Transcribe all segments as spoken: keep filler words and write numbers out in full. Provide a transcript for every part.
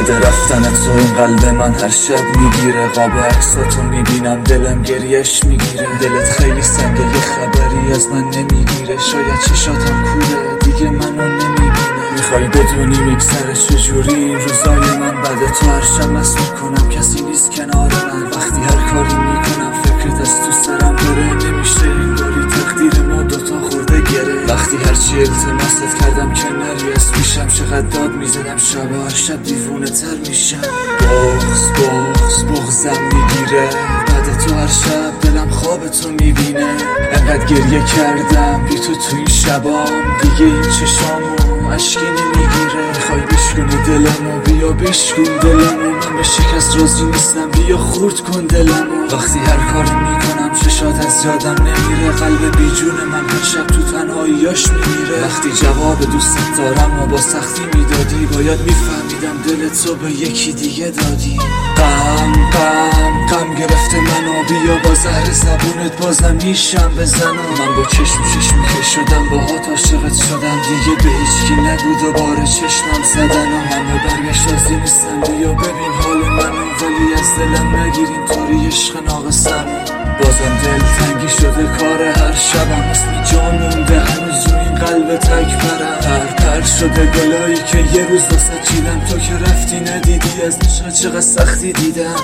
بعد رفتن تو این قلب من هر شب میگیره، قاب عکساتو میبینم دلم گریش میگیره. دلت خیلی سنگه یه خبری از من نمیگیره، شاید چشاتم کوره دیگه منو نمیبینه. میخوای بدونی میگذره چجوری این روزای من، بعد تو هر شب مست میکنم کسی نیست کنار من. وقتی هر کاری میکنم فکرت از تو سرم بره، نمیشه این داری تقدیر ما دوتا خورده گره. وقتی هرچی التماست کردم که نری از پیشم، چقدر داد میزدم شب هر شب دیوونه تر میشم. بغض بغض بغضم میگیره، بعد تو هر شب دلم خواب تو میبینه. انقدر گریه کردم بی تو تو این شبام، دیگه این چشامو اشکی نمیگیره. میخوای بشکنی دلمو، بیا بشکن دلمو، من به شکست راضی نیستم، بیا خورد کن دلمو. وقتی هر کاری میکنم چشات از یادم نمیره، قلب بیجون من هر شب تو تنهاییاش میمیره. وقتی جواب دوست دارم و با سختی میدادی، باید میفهمیدم دل تو به یکی دیگه دادی. غم غم غم گرفته منو، بیا با زهر زبونت بازم میشم بزنم. من با چشم چشمی که شدم باهات عاشقت شدم، دیگه به هیچکی نگو دوباره چشمم زدن. و من به برگشت راضی نیستم، بیا ببین حال منو، ولی از دلم نگیر اینطوری عشق ناقصم. بازم دل تنگی شده کار هر شبم، اسم جا مونده هنوز رو این قلب تک برم. پر پر شده گلایی که یه روز واسه چیدم، تو که رفتی ندیدی از نشا چقدر سختی دیدم.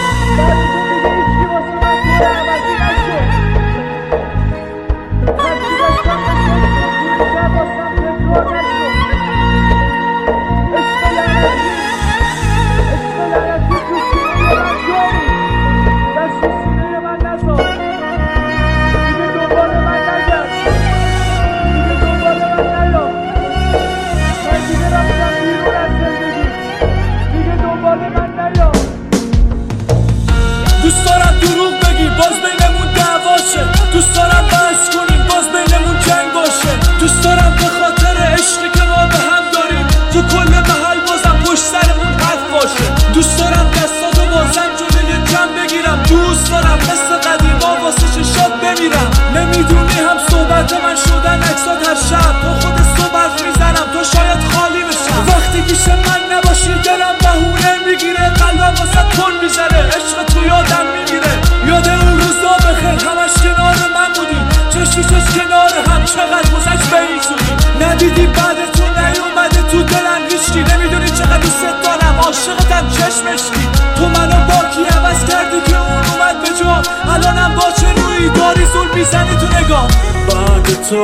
دوست دارم دروغ بگی باز بینمون دعواشه، دوست دارم بحث کنیم باز بینمون جنگ باشه. دوست دارم به خاطر عشقی که ما به هم داریم تو کل محل بازم پشت سرمون حرف باشه. دوست دارم دستاتو بازم جلوی جمع بگیرم، دوست دارم مثل قدیما واسه چشات بمیرم. نمیدونی هم صحبت من شدن عکسات هر شب، تو خود صبح حرف میزنم تو شاید خالی بشم. وقتی پیش من نباشی دلم بهونه میگیره، قلبم واسه تون میزنه، عشق تو یادم میگیره. یاد اون روزا بخیر همش کنار من بودیم، چشم چشم کنار هم چقدر گذشت به این زودی. ندیدی بعد تو نیومده تو دلم هیچکی، نمیدونی چقدر دوست دارم عاشقتم چشمشکی. تو منو با کی عوض کردی که اون اومد به جا، الانم با چه روی داری زول میزنی تو نگاه. بعد تو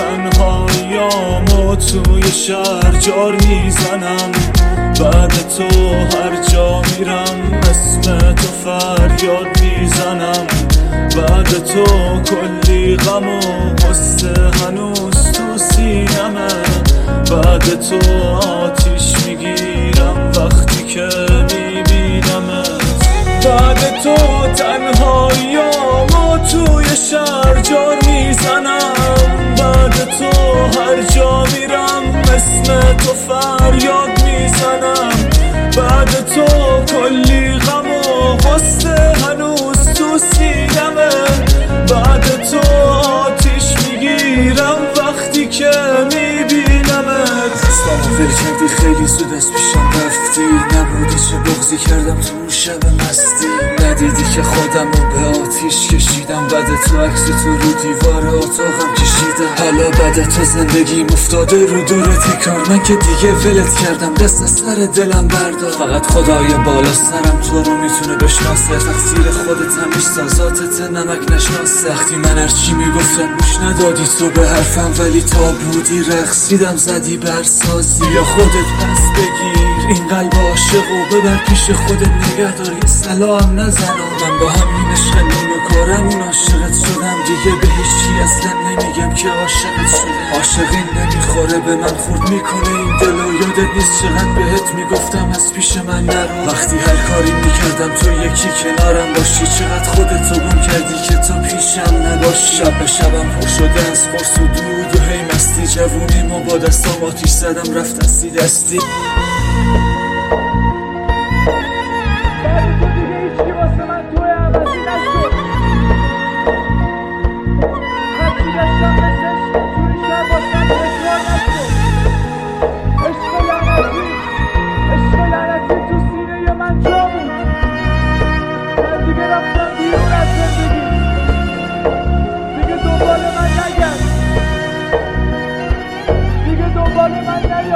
تنهاییامو توی شهر جار میزنم، بعد تو هر جا میرم اسم تو فریاد میزنم. بعد تو کلی غم و غصه هنوز تو سینمه، بعد تو آتیش میگیرم وقتی که میبینمت. بعد تو تنهاییامو توی شهر جار میزنم، بعد تو هر جا میرم اسم تو فریاد میزنم. بعد تو کلی غم و غصه هنوز تو سینمه، بعد تو آتیش میگیرم وقتی که میبینمت. دستامو ول کردی خیلی زود از پیشم رفتی، نبودی چه بغضی کردم تو شب مستی. ندیدی که خودمو به آتیش کشیدم، بعد تو عکس تو رو دیوار اتاقم کشیدم. حالا بعد تو زندگیم افتاده رو دور تکرار، من که دیگه ولت کردم دست از سر دلم بردار. فقط خدای بالا سرم تو رو میتونه بشناسه، تقصیر خودت هم سازاتت نمک نشناسه. وقتی من هرچی میگفتم گوش ندادی تو به حرفم، ولی تا بودی رقصیدم زدی برسازی. یا خودت پس بگیر این قلب عاشق و ببر پیش خودت نگهدار، یه سلام نزن. من با همین عشق نیمه کارمون عاشقت شدم، دیگه به هیچی اصلا نمیگم که عاشقت شدم. عاشقی نمیخوره به من خورد میکنه این دل و یادت نیست چقدر بهت میگفتم از پیش من نرو. وقتی هر کاری میکردم تو یکی کنارم باشی، چقدر خودتو گم کردی که تو پیشم نباشی. شب به شبم پر شده از قرص و دود و هی مستی، جوونیمو با دستام آتیش زدم رفت دستی دستی. عشق لعنتی عشق لعنتی دنبال من نیا.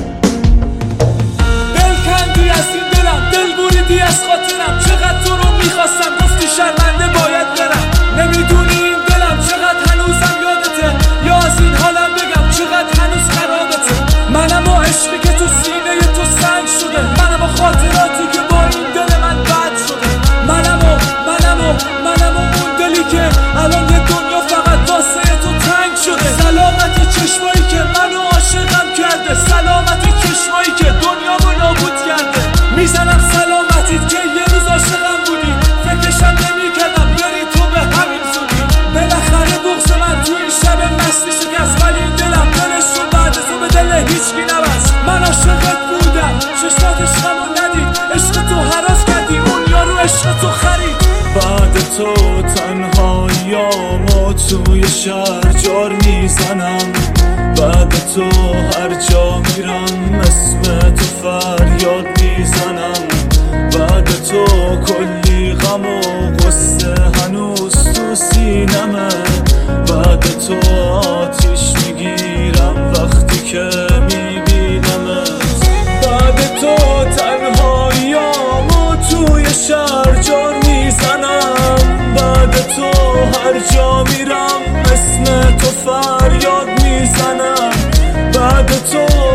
دل کندی از این دلم، دل بریدی از خاطرم. چقدر تو رو میخواستم گفتی شرمنده باید برم. نمیدونی این دلم چقدر هنوزم یادته، یا از این حالم بگم چقدر هنوز خرابته. منم و عشقی که تو سینه تو سنگ شده، منم و خاطراتی که با این دل من بد شده. منم و منم و منم و اون دلی که الان یه دنیا فقط واسه تو تنگ شده. سلامت چشمایی که منو عاشقم کرده، سلامت چشمایی که دنیامو نابود کرده. میزنم سلامتیت که یه روز عاشقم بودی، فکرشم نمیکردم بری تو به همین زودی. بالاخره بغض من تو این شب مستی شکست، ولی این دلم دلش رو بعد تو به دل هیچکی نبست. من عاشقت بودم، چشمات عشقمو ندید، عشق تو حراس کردی، اون یارو عشق تو خرید. بعد تو تنهاییامو توی شهر جار میزنم، بعد تو هر جا میرم اسم تو فریاد میزنم. بعد تو کلی غم و غصه هنوز تو سینمه، بعد تو آتیش میگیرم وقتی که میبینمت. بعد تو تنهاییامو توی شهر جار میزنم، بعد تو هر جا میرم اسم تو فریاد میزنم. بعد تو